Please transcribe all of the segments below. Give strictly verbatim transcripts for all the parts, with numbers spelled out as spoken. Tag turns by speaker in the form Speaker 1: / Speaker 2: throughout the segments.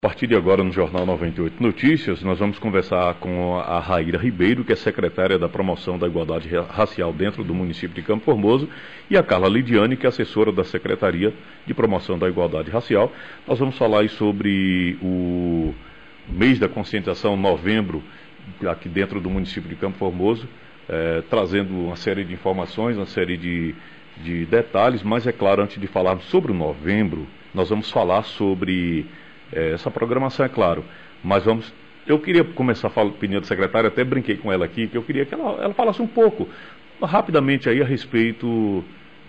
Speaker 1: A partir de agora, no Jornal noventa e oito Notícias, nós vamos conversar com a Raíra Ribeiro, que é secretária da Promoção da Igualdade Racial dentro do município de Campo Formoso, e a Carla Lidiane, que é assessora da Secretaria de Promoção da Igualdade Racial. Nós vamos falar aí sobre o mês da conscientização, novembro, aqui dentro do município de Campo Formoso, eh, trazendo uma série de informações, uma série de, de detalhes, mas é claro, antes de falarmos sobre o novembro, nós vamos falar sobre... essa programação, é claro, mas vamos... Eu queria começar a falar, opinião da secretária, até brinquei com ela aqui, que eu queria que ela, ela falasse um pouco, rapidamente aí, a respeito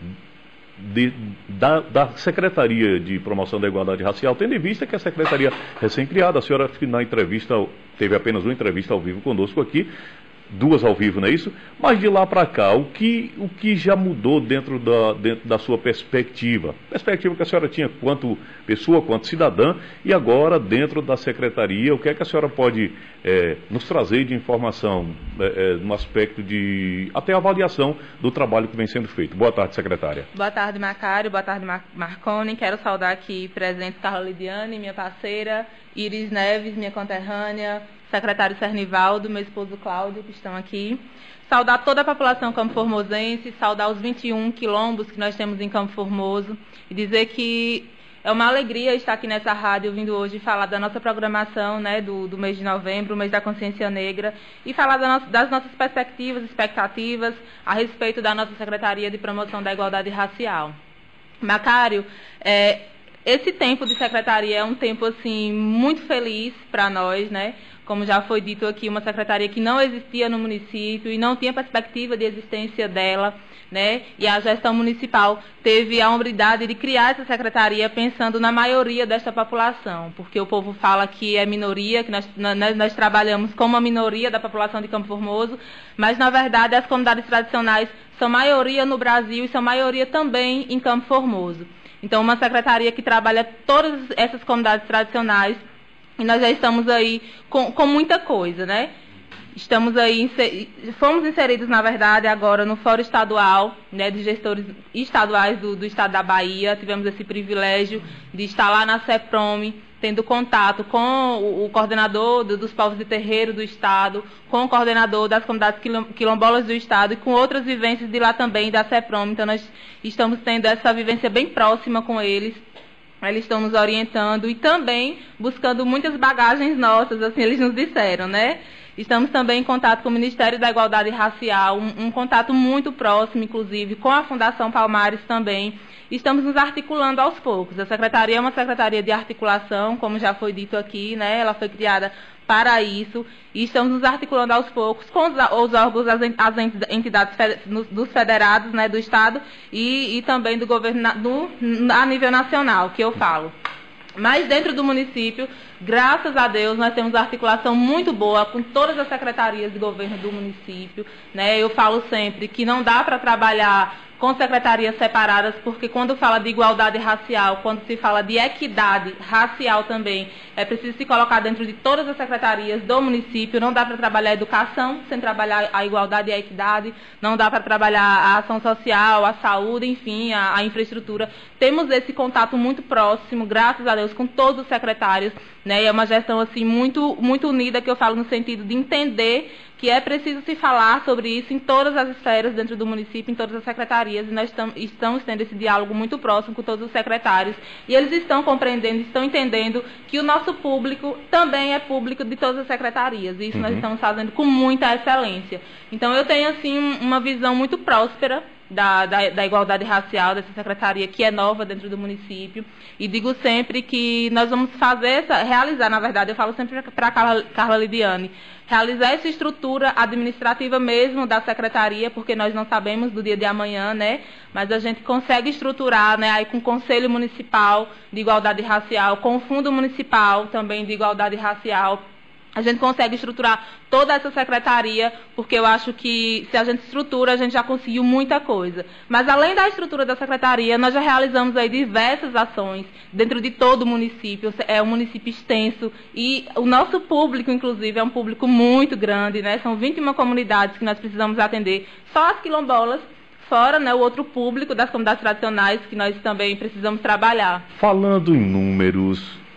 Speaker 1: de, da, da Secretaria de Promoção da Igualdade Racial, tendo em vista que a Secretaria recém-criada, a senhora na entrevista, teve apenas uma entrevista ao vivo conosco aqui, duas ao vivo, não é isso? Mas de lá para cá, o que, o que já mudou dentro da, dentro da sua perspectiva? Perspectiva que a senhora tinha quanto pessoa, quanto cidadã, e agora dentro da secretaria, o que é que a senhora pode é, nos trazer de informação é, é, no aspecto de até avaliação do trabalho que vem sendo feito? Boa tarde, secretária.
Speaker 2: Boa tarde, Macário. Boa tarde, Mar Marconi. Quero saudar aqui presente Carla Lidiane, minha parceira, Iris Neves, minha conterrânea, secretário Cernivaldo, meu esposo Cláudio, que estão aqui. Saudar toda a população campo-formosense, saudar os vinte e um quilombos que nós temos em Campo Formoso e dizer que é uma alegria estar aqui nessa rádio, vindo hoje falar da nossa programação, né, do, do mês de novembro, o mês da consciência negra, e falar da nossa, das nossas perspectivas, expectativas a respeito da nossa Secretaria de Promoção da Igualdade Racial. Macário, é, esse tempo de secretaria é um tempo assim muito feliz para nós, né? Como já foi dito aqui, uma secretaria que não existia no município e não tinha perspectiva de existência dela, né? E a gestão municipal teve a hombridade de criar essa secretaria pensando na maioria desta população, porque o povo fala que é minoria, que nós, nós, nós trabalhamos como a minoria da população de Campo Formoso, mas na verdade as comunidades tradicionais são maioria no Brasil e são maioria também em Campo Formoso. Então, uma secretaria que trabalha todas essas comunidades tradicionais. E nós já estamos aí com, com muita coisa, né? Estamos aí, fomos inseridos, na verdade, agora no Fórum Estadual, né, de gestores estaduais do, do estado da Bahia. Tivemos esse privilégio de estar lá na CEPROME, tendo contato com o, o coordenador do, dos povos de terreiro do estado, com o coordenador das comunidades quilombolas do estado e com outras vivências de lá também, da CEPROME. Então, nós estamos tendo essa vivência bem próxima com eles. Eles estão nos orientando e também buscando muitas bagagens nossas, assim eles nos disseram, né? Estamos também em contato com o Ministério da Igualdade Racial, um, um contato muito próximo, inclusive, com a Fundação Palmares também. Estamos nos articulando aos poucos. A secretaria é uma secretaria de articulação, como já foi dito aqui, né? Ela foi criada para isso, e estamos nos articulando aos poucos com os, os órgãos, as entidades dos federados, né, do Estado e, e também do governo do, a nível nacional, que eu falo. Mas dentro do município, graças a Deus, nós temos uma articulação muito boa com todas as secretarias de governo do município, né? Eu falo sempre que não dá para trabalhar com secretarias separadas, porque quando fala de igualdade racial, quando se fala de equidade racial também, é preciso se colocar dentro de todas as secretarias do município. Não dá para trabalhar a educação sem trabalhar a igualdade e a equidade, não dá para trabalhar a ação social, a saúde, enfim, a, a infraestrutura. Temos esse contato muito próximo, graças a Deus, com todos os secretários, né? E é uma gestão assim muito, muito unida, que eu falo no sentido de entender que é preciso se falar sobre isso em todas as esferas dentro do município, em todas as secretarias, e nós estamos, estamos tendo esse diálogo muito próximo com todos os secretários, e eles estão compreendendo, estão entendendo que o nosso público também é público de todas as secretarias, e isso uhum. nós estamos fazendo com muita excelência. Então, eu tenho, assim, uma visão muito próspera Da, da, da igualdade racial, dessa secretaria que é nova dentro do município, e digo sempre que nós vamos fazer, essa, realizar, na verdade, eu falo sempre para a Carla, Carla Lidiane, realizar essa estrutura administrativa mesmo da secretaria, porque nós não sabemos do dia de amanhã, né, mas a gente consegue estruturar, né, aí com o Conselho Municipal de Igualdade Racial, com o Fundo Municipal também de Igualdade Racial. A gente consegue estruturar toda essa secretaria, porque eu acho que se a gente estrutura, a gente já conseguiu muita coisa. Mas além da estrutura da secretaria, nós já realizamos aí diversas ações dentro de todo o município. É um município extenso e o nosso público, inclusive, é um público muito grande, né? São vinte e uma comunidades que nós precisamos atender, só as quilombolas, fora, né, o outro público das comunidades tradicionais que nós também precisamos trabalhar.
Speaker 1: Falando em números,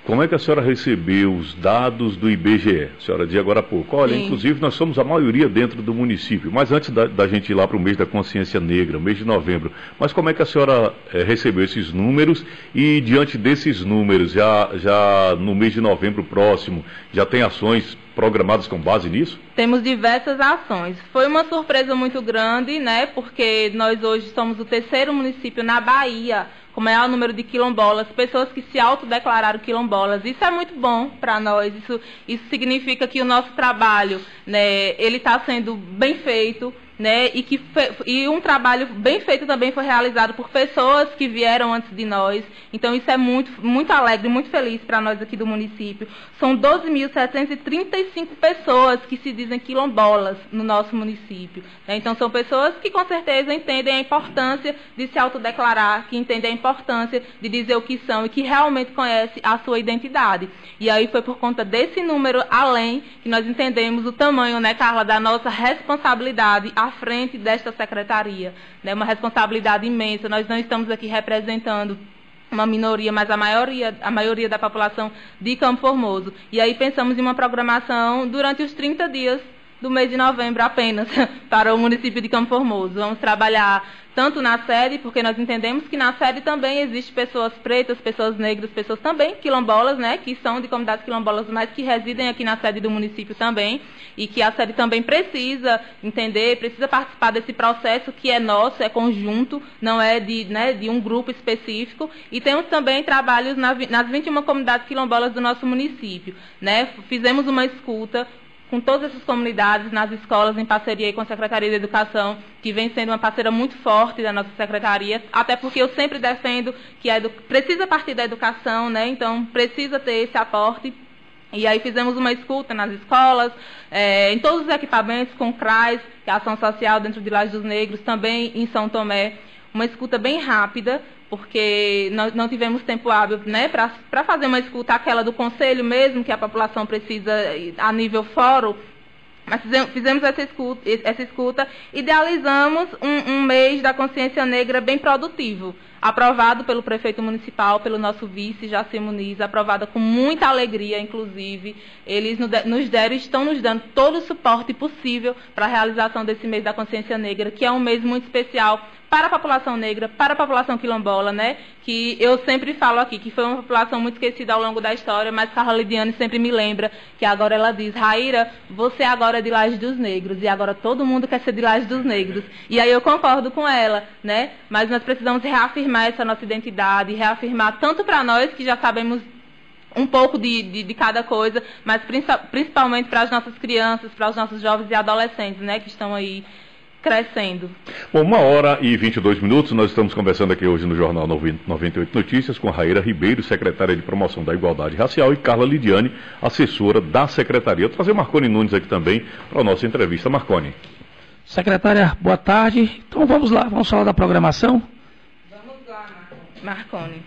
Speaker 1: como é que a senhora recebeu os dados do I B G E? A senhora disse agora há pouco, olha, Sim. inclusive nós somos a maioria dentro do município, mas antes da, da gente ir lá para o mês da consciência negra, mês de novembro, mas como é que a senhora é, recebeu esses números e diante desses números, já, já no mês de novembro próximo, já tem ações programadas com base nisso?
Speaker 2: Temos diversas ações. Foi uma surpresa muito grande, né, porque nós hoje somos o terceiro município na Bahia com o maior número de quilombolas, pessoas que se autodeclararam quilombolas. Isso é muito bom para nós, isso, isso significa que o nosso trabalho, né, ele está sendo bem feito, né, e, que fe... e um trabalho bem feito também foi realizado por pessoas que vieram antes de nós. Então isso é muito, muito alegre, muito feliz para nós aqui do município. São doze mil setecentas e trinta e cinco pessoas que se dizem quilombolas no nosso município, né? Então são pessoas que com certeza entendem a importância de se autodeclarar, que entendem a importância de dizer o que são e que realmente conhecem a sua identidade. E aí foi por conta desse número além que nós entendemos o tamanho, né, Carla, da nossa responsabilidade à frente desta secretaria, né? Uma responsabilidade imensa. Nós não estamos aqui representando uma minoria, mas a maioria, a maioria da população de Campo Formoso. E aí pensamos em uma programação durante os trinta dias do mês de novembro apenas para o município de Campo Formoso. Vamos trabalhar tanto na sede, porque nós entendemos que na sede também existem pessoas pretas, pessoas negras, pessoas também quilombolas, né, que são de comunidades quilombolas, mas que residem aqui na sede do município também, e que a sede também precisa entender, precisa participar desse processo que é nosso, é conjunto, não é de, né, de um grupo específico. E temos também trabalhos na, nas vinte e uma comunidades quilombolas do nosso município, né. Fizemos uma escuta com todas essas comunidades, nas escolas, em parceria com a Secretaria de Educação, que vem sendo uma parceira muito forte da nossa Secretaria, até porque eu sempre defendo que a edu... precisa partir da educação, né? Então precisa ter esse aporte. E aí fizemos uma escuta nas escolas, é, em todos os equipamentos, com o CRAS, que é a Ação Social dentro de Laje dos Negros, também em São Tomé, uma escuta bem rápida, porque nós não tivemos tempo hábil, né, para fazer uma escuta, aquela do conselho mesmo, que a população precisa a nível fórum, mas fizemos, fizemos essa, escuta, essa escuta, idealizamos um, um mês da consciência negra bem produtivo, aprovado pelo prefeito municipal, pelo nosso vice, Jaci Muniz, aprovada com muita alegria, inclusive. Eles nos deram, estão nos dando todo o suporte possível para a realização desse mês da consciência negra, que é um mês muito especial para a população negra, para a população quilombola, né? Que eu sempre falo aqui, que foi uma população muito esquecida ao longo da história, mas Carla Lidiane sempre me lembra, que agora ela diz, Raíra, você agora é de Laje dos Negros, e agora todo mundo quer ser de Laje dos Negros. E aí eu concordo com ela, né? Mas nós precisamos reafirmar essa nossa identidade, reafirmar tanto para nós, que já sabemos um pouco de, de, de cada coisa, mas principalmente para as nossas crianças, para os nossos jovens e adolescentes, né? Que estão aí crescendo.
Speaker 1: Bom, uma hora e vinte e dois minutos, nós estamos conversando aqui hoje no Jornal noventa e oito Notícias com Raíra Ribeiro, secretária de Promoção da Igualdade Racial, e Carla Lidiane, assessora da Secretaria. Eu vou trazer Marconi Nunes aqui também para a nossa entrevista. Marconi.
Speaker 3: Secretária, boa tarde. Então vamos lá, vamos falar da programação?
Speaker 2: Vamos lá, Marconi.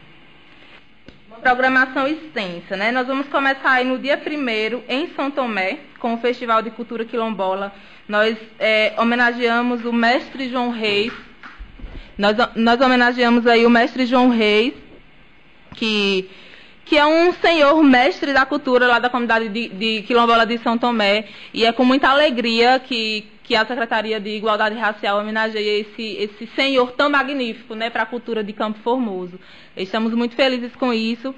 Speaker 2: Uma programação extensa, né? Nós vamos começar aí no dia primeiro em São Tomé, com o Festival de Cultura Quilombola. Nós é, homenageamos o mestre João Reis, nós, nós homenageamos aí o mestre João Reis, que, que é um senhor mestre da cultura lá da comunidade de, de Quilombola de São Tomé, e é com muita alegria que, que a Secretaria de Igualdade Racial homenageia esse, esse senhor tão magnífico, né, para a cultura de Campo Formoso. Estamos muito felizes com isso,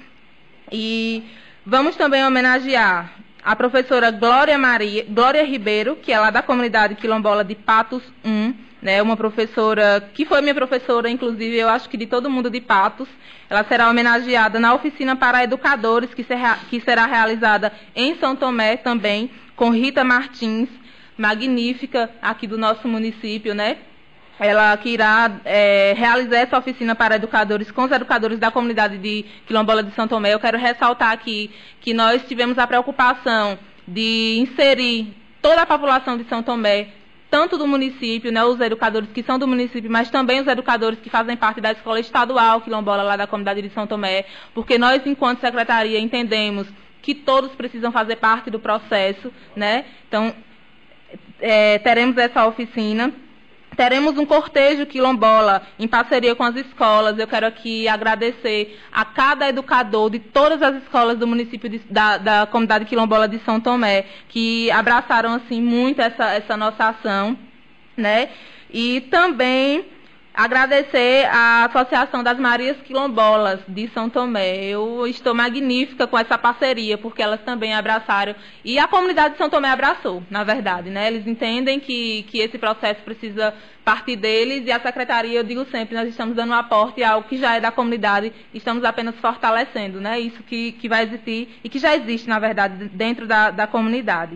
Speaker 2: e vamos também homenagear a professora Glória, Maria, Glória Ribeiro, que é lá da comunidade quilombola de Patos um, né, uma professora que foi minha professora, inclusive, eu acho que de todo mundo de Patos. Ela será homenageada na oficina para educadores, que será, que será realizada em São Tomé também, com Rita Martins, magnífica aqui do nosso município, né? Ela que irá é, realizar essa oficina para educadores, com os educadores da comunidade de Quilombola de São Tomé. Eu quero ressaltar aqui que nós tivemos a preocupação de inserir toda a população de São Tomé, tanto do município, né, os educadores que são do município, mas também os educadores que fazem parte da escola estadual Quilombola, lá da comunidade de São Tomé, porque nós, enquanto secretaria, entendemos que todos precisam fazer parte do processo, né? Então, é, teremos essa oficina. Teremos um cortejo quilombola em parceria com as escolas. Eu quero aqui agradecer a cada educador de todas as escolas do município de, da, da comunidade quilombola de São Tomé, que abraçaram assim muito essa, essa nossa ação, né? E também agradecer à Associação das Marias Quilombolas de São Tomé. Eu estou magnífica com essa parceria, porque elas também abraçaram, e a comunidade de São Tomé abraçou, na verdade, né? Eles entendem que, que esse processo precisa partir deles, e a Secretaria, eu digo sempre, nós estamos dando um aporte a algo que já é da comunidade, estamos apenas fortalecendo, né? Isso que, que vai existir, e que já existe, na verdade, dentro da, da comunidade.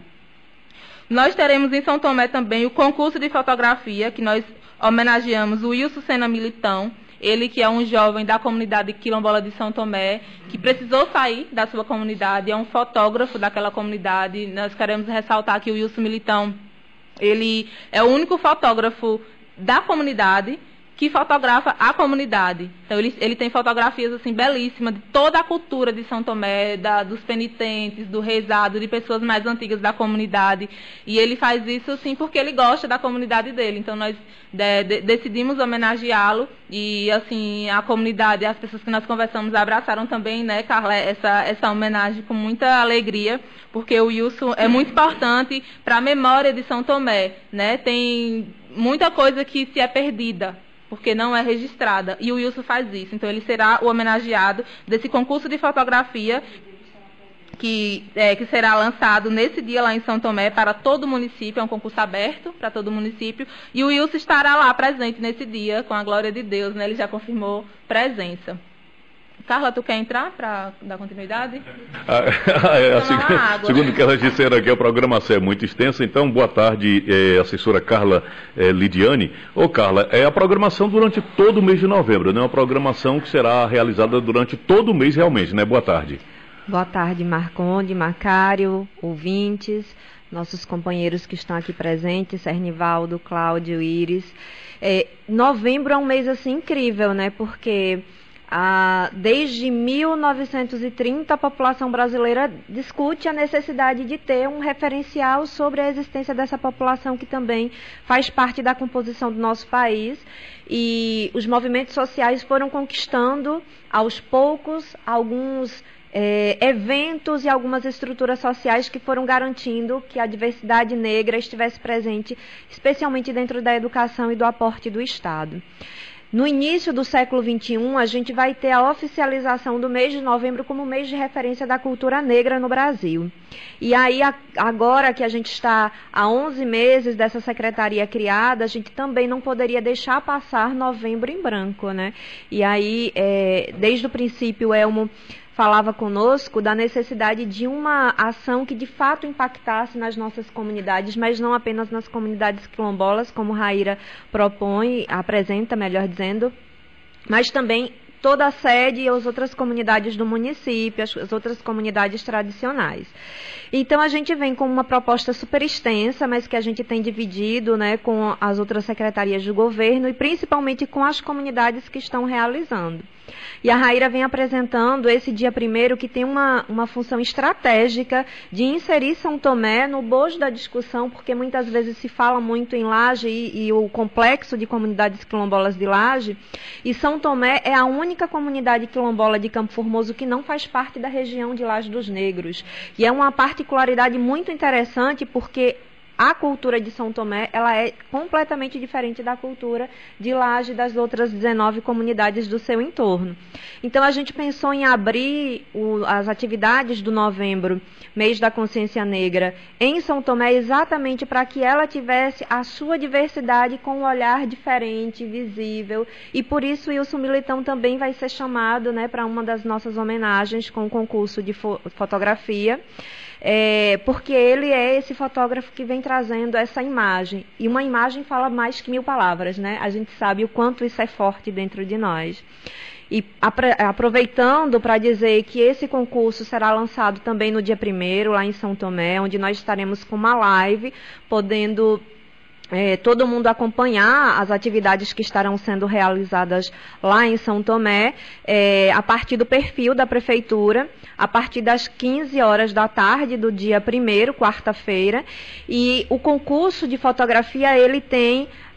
Speaker 2: Nós teremos em São Tomé também o concurso de fotografia, que nós homenageamos o Wilson Sena Militão, ele que é um jovem da comunidade quilombola de São Tomé, que precisou sair da sua comunidade, é um fotógrafo daquela comunidade. Nós queremos ressaltar que o Wilson Militão, ele é o único fotógrafo da comunidade que fotografa a comunidade. Então, ele, ele tem fotografias assim belíssimas de toda a cultura de São Tomé, da, dos penitentes, do rezado, de pessoas mais antigas da comunidade. E ele faz isso assim porque ele gosta da comunidade dele. Então, nós de, de, decidimos homenageá-lo, e assim a comunidade, as pessoas que nós conversamos abraçaram também, né, Carla, essa, essa homenagem com muita alegria, porque o Wilson é muito importante para a memória de São Tomé, né? Tem muita coisa que se é perdida, porque não é registrada, e o Wilson faz isso. Então, ele será o homenageado desse concurso de fotografia que, é, que será lançado nesse dia lá em São Tomé para todo o município. É um concurso aberto para todo o município, e o Wilson estará lá presente nesse dia, com a glória de Deus, né? Ele já confirmou presença. Carla, tu quer entrar para dar continuidade?
Speaker 1: Ah, é, assim, segundo o que elas disseram aqui, a programação é muito extensa. Então, boa tarde, é, assessora Carla é, Lidiane. Ô, Carla, é a programação durante todo o mês de novembro, né? Uma programação que será realizada durante todo o mês realmente, né? Boa tarde.
Speaker 4: Boa tarde, Marconde, Macário, ouvintes, nossos companheiros que estão aqui presentes, Sernivaldo, Cláudio, Íris. É, novembro é um mês assim incrível, né? Porque Ah, desde mil novecentos e trinta, a população brasileira discute a necessidade de ter um referencial sobre a existência dessa população, que também faz parte da composição do nosso país. E os movimentos sociais foram conquistando, aos poucos, alguns é, eventos e algumas estruturas sociais que foram garantindo que a diversidade negra estivesse presente, especialmente dentro da educação e do aporte do Estado. No início do século vinte e um, a gente vai ter a oficialização do mês de novembro como mês de referência da cultura negra no Brasil. E aí, agora que a gente está há onze meses dessa secretaria criada, a gente também não poderia deixar passar novembro em branco, né? E aí, é, desde o princípio, o Elmo falava conosco da necessidade de uma ação que de fato impactasse nas nossas comunidades, mas não apenas nas comunidades quilombolas, como Raíra propõe, apresenta, melhor dizendo, mas também toda a sede e as outras comunidades do município, as, as outras comunidades tradicionais. Então, a gente vem com uma proposta super extensa, mas que a gente tem dividido, né, com as outras secretarias do governo e principalmente com as comunidades que estão realizando. E a Raíra vem apresentando esse dia primeiro, que tem uma, uma função estratégica de inserir São Tomé no bojo da discussão, porque muitas vezes se fala muito em Laje e, e o complexo de comunidades quilombolas de Laje, e São Tomé é a única comunidade quilombola de Campo Formoso que não faz parte da região de Laje dos Negros. E é uma particularidade muito interessante, porque a cultura de São Tomé, ela é completamente diferente da cultura de Laje e das outras dezenove comunidades do seu entorno. Então, a gente pensou em abrir o, as atividades do novembro, mês da consciência negra, em São Tomé, exatamente para que ela tivesse a sua diversidade com um olhar diferente, visível. E por isso, o Wilson Militão também vai ser chamado, né, para uma das nossas homenagens com o concurso de fo- fotografia. É, porque ele é esse fotógrafo que vem trazendo essa imagem. E uma imagem fala mais que mil palavras, né? A gente sabe o quanto isso é forte dentro de nós. E aproveitando para dizer que esse concurso será lançado também no dia primeiro, lá em São Tomé, onde nós estaremos com uma live, podendo É, todo mundo acompanhar as atividades que estarão sendo realizadas lá em São Tomé, é, a partir do perfil da Prefeitura, a partir das quinze horas da tarde do dia primeiro, quarta-feira. E o concurso de fotografia, ele tem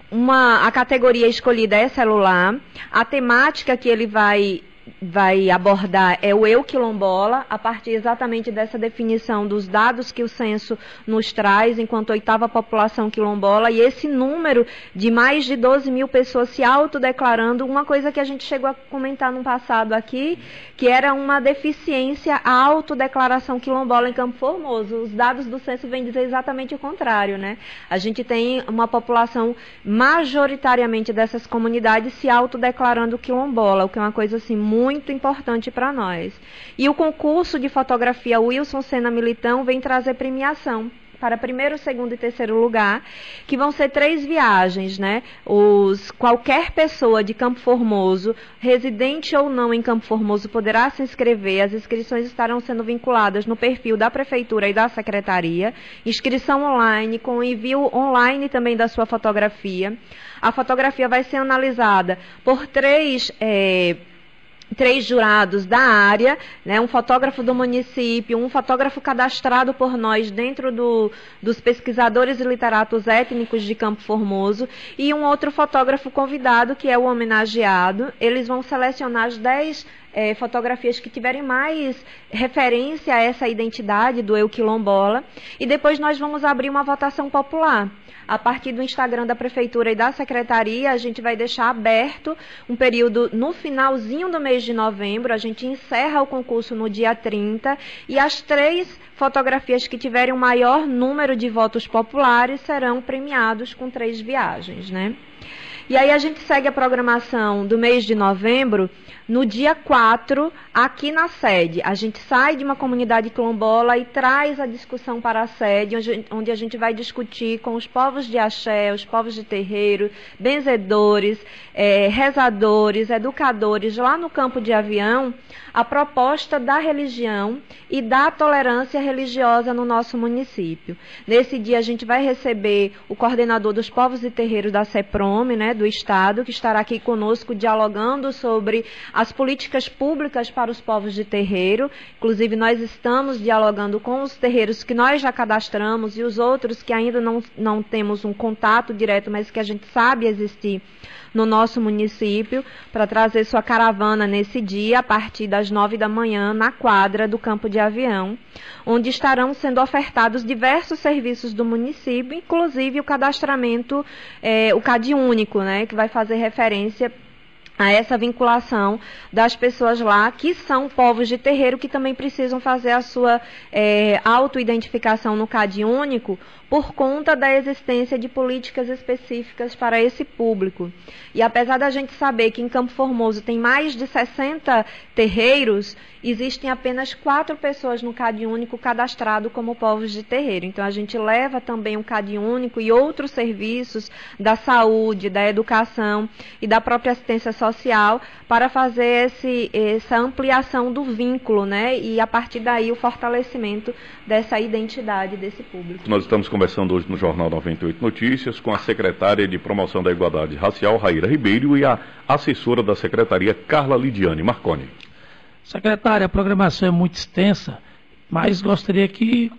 Speaker 4: uma, a categoria escolhida é celular, a temática que ele vai vai abordar é o eu quilombola, a partir exatamente dessa definição dos dados que o censo nos traz enquanto oitava população quilombola, e esse número de mais de doze mil pessoas se autodeclarando, uma coisa que a gente chegou a comentar no passado aqui, que era uma deficiência a autodeclaração quilombola em Campo Formoso. Os dados do censo vêm dizer exatamente o contrário, né? A gente tem uma população majoritariamente dessas comunidades se autodeclarando quilombola, o que é uma coisa assim muito muito importante para nós. E o concurso de fotografia Wilson Sena Militão vem trazer premiação para primeiro, segundo e terceiro lugar, que vão ser três viagens, né? Os, qualquer pessoa de Campo Formoso, residente ou não em Campo Formoso, poderá se inscrever. As inscrições estarão sendo vinculadas no perfil da Prefeitura e da Secretaria. Inscrição online, com envio online também da sua fotografia. A fotografia vai ser analisada por três... É, três jurados da área, né, um fotógrafo do município, um fotógrafo cadastrado por nós dentro do, dos pesquisadores e literatos étnicos de Campo Formoso e um outro fotógrafo convidado, que é o homenageado. Eles vão selecionar as dez é, fotografias que tiverem mais referência a essa identidade do eu quilombola e depois nós vamos abrir uma votação popular. A partir do Instagram da Prefeitura e da Secretaria, a gente vai deixar aberto um período no finalzinho do mês de novembro. A gente encerra o concurso no dia trinta e as três fotografias que tiverem o maior número de votos populares serão premiados com três viagens, né? E aí a gente segue a programação do mês de novembro. No dia quatro, aqui na sede, a gente sai de uma comunidade quilombola e traz a discussão para a sede, onde a gente vai discutir com os povos de axé, os povos de terreiro, benzedores, é, rezadores, educadores, lá no campo de Avião, a proposta da religião e da tolerância religiosa no nosso município. Nesse dia a gente vai receber o coordenador dos povos e terreiros da CEPROME, né, do Estado, que estará aqui conosco dialogando sobre as políticas públicas para os povos de terreiro. Inclusive, nós estamos dialogando com os terreiros que nós já cadastramos e os outros que ainda não, não temos um contato direto, mas que a gente sabe existir no nosso município, para trazer sua caravana nesse dia, a partir das nove da manhã, na quadra do Campo de Avião, onde estarão sendo ofertados diversos serviços do município, inclusive o cadastramento, é, o CAD único, né, que vai fazer referência a essa vinculação das pessoas lá, que são povos de terreiro, que também precisam fazer a sua é, autoidentificação no CAD único, por conta da existência de políticas específicas para esse público. E apesar da gente saber que em Campo Formoso tem mais de sessenta terreiros, existem apenas quatro pessoas no CAD único cadastrado como povos de terreiro. Então a gente leva também o CAD único e outros serviços da saúde, da educação e da própria assistência social para fazer esse, essa ampliação do vínculo, né? E a partir daí o fortalecimento dessa identidade desse público.
Speaker 1: Nós estamos conversando hoje no Jornal noventa e oito Notícias com a secretária de Promoção da Igualdade Racial, Raíra Ribeiro, e a assessora da Secretaria, Carla Lidiane Marconi.
Speaker 3: Secretária, a programação é muito extensa, mas gostaria que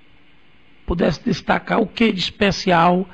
Speaker 3: pudesse destacar o que de especial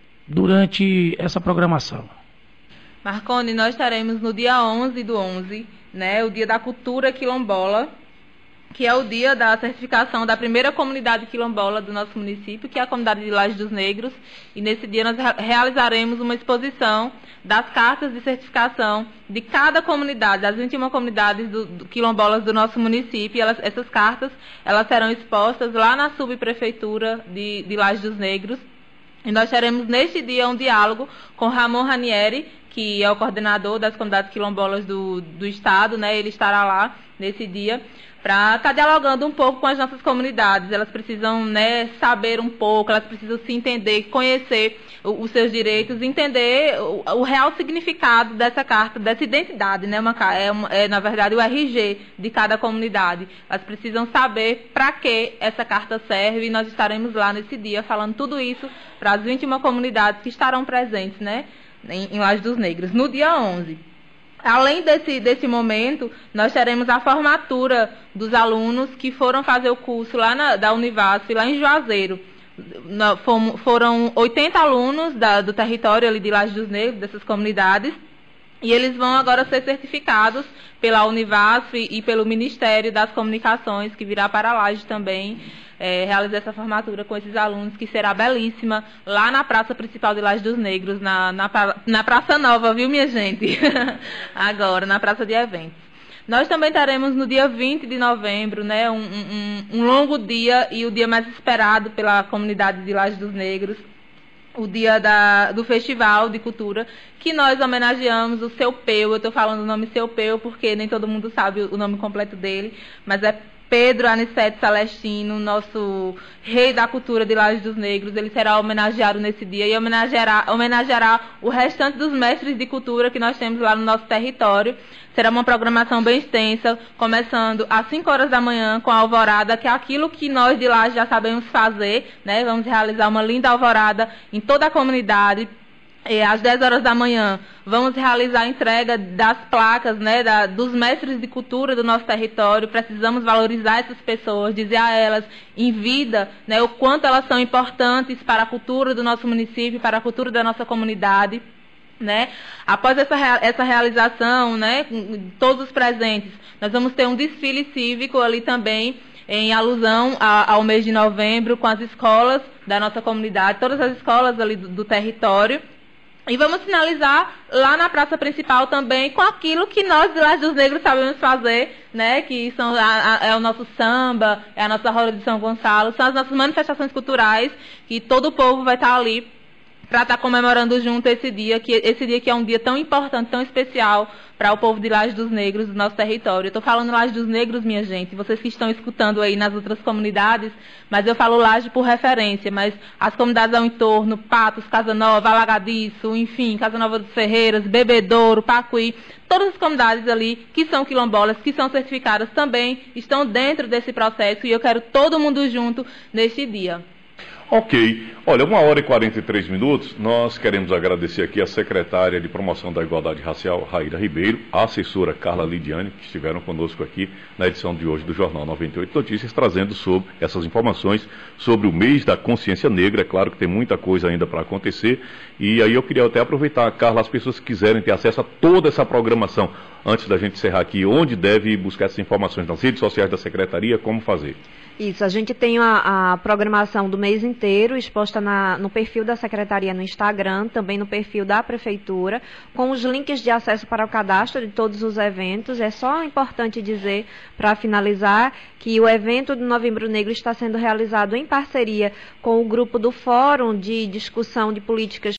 Speaker 3: durante essa programação.
Speaker 2: Marconi, nós estaremos no dia onze do onze, né, o Dia da Cultura Quilombola, que é o dia da certificação da primeira comunidade quilombola do nosso município, que é a comunidade de Laje dos Negros, e nesse dia nós realizaremos uma exposição das cartas de certificação de cada comunidade, das vinte e uma comunidades do, do, quilombolas do nosso município, e elas, essas cartas elas serão expostas lá na subprefeitura de, de Laje dos Negros, e nós teremos neste dia um diálogo com Ramon Ranieri, que é o coordenador das comunidades quilombolas do, do estado, né? Ele estará lá nesse dia para estar tá dialogando um pouco com as nossas comunidades. Elas precisam, né, saber um pouco, elas precisam se entender, conhecer o, os seus direitos, entender o, o real significado dessa carta, dessa identidade, né? Uma, é, uma, é, na verdade, o R G de cada comunidade. Elas precisam saber para que essa carta serve, e nós estaremos lá nesse dia falando tudo isso para as vinte e uma comunidades que estarão presentes, né, em, em Laje dos Negros, no dia onze. Além desse, desse momento, nós teremos a formatura dos alunos que foram fazer o curso lá na, da Univasf, lá em Juazeiro. foram oitenta alunos da, do território ali de Lajes dos Negros, dessas comunidades, e eles vão agora ser certificados pela Univasf e pelo Ministério das Comunicações, que virá para Lajes também, é, realizar essa formatura com esses alunos, que será belíssima, lá na praça principal de Lajes dos Negros, na, na, na Praça Nova, viu, minha gente? Agora, na praça de eventos. Nós também teremos no dia vinte de novembro, né, um, um, um longo dia, e o dia mais esperado pela comunidade de Lajes dos Negros, o dia da, do Festival de Cultura, que nós homenageamos o Seu Peu. Eu estou falando o nome Seu Peu porque nem todo mundo sabe o nome completo dele, mas é Pedro Aniceto Celestino, nosso rei da cultura de Lajes dos Negros. Ele será homenageado nesse dia e homenageará, homenageará o restante dos mestres de cultura que nós temos lá no nosso território. Será uma programação bem extensa, começando às cinco horas da manhã com a alvorada, que é aquilo que nós de Lajes já sabemos fazer, né? Vamos realizar uma linda alvorada em toda a comunidade. E às dez horas da manhã, vamos realizar a entrega das placas, né, da, dos mestres de cultura do nosso território. Precisamos valorizar essas pessoas, dizer a elas em vida, né, o quanto elas são importantes para a cultura do nosso município, para a cultura da nossa comunidade. Né? Após essa, essa realização, né, todos os presentes, nós vamos ter um desfile cívico ali também, em alusão a, ao mês de novembro, com as escolas da nossa comunidade, todas as escolas ali do, do território. E vamos finalizar lá na praça principal também com aquilo que nós de Lajes dos Negros sabemos fazer, né? Que são a, a, é o nosso samba, é a nossa roda de São Gonçalo, são as nossas manifestações culturais, que todo o povo vai estar ali para estar comemorando junto esse dia, que esse dia que é um dia tão importante, tão especial para o povo de Lajes dos Negros, do nosso território. Eu estou falando Lajes dos Negros, minha gente, vocês que estão escutando aí nas outras comunidades, mas eu falo Lajes por referência, mas as comunidades ao entorno, Patos, Casa Nova, Alagadiço, enfim, Casa Nova dos Ferreiras, Bebedouro, Pacuí, todas as comunidades ali que são quilombolas, que são certificadas, também estão dentro desse processo, e eu quero todo mundo junto neste dia.
Speaker 1: Ok. Olha, uma hora e quarenta e três minutos, nós queremos agradecer aqui a secretária de Promoção da Igualdade Racial, Raíra Ribeiro, a assessora Carla Lidiane, que estiveram conosco aqui na edição de hoje do Jornal noventa e oito Notícias, trazendo sobre essas informações sobre o mês da consciência negra. É claro que tem muita coisa ainda para acontecer, e aí eu queria até aproveitar, Carla, as pessoas que quiserem ter acesso a toda essa programação, antes da gente encerrar aqui, onde deve buscar essas informações? Nas redes sociais da Secretaria, como fazer?
Speaker 4: Isso, a gente tem a, a programação do mês inteiro exposta na, no perfil da Secretaria no Instagram, também no perfil da Prefeitura, com os links de acesso para o cadastro de todos os eventos. É só importante dizer, para finalizar, que o evento do Novembro Negro está sendo realizado em parceria com o grupo do Fórum de Discussão de Políticas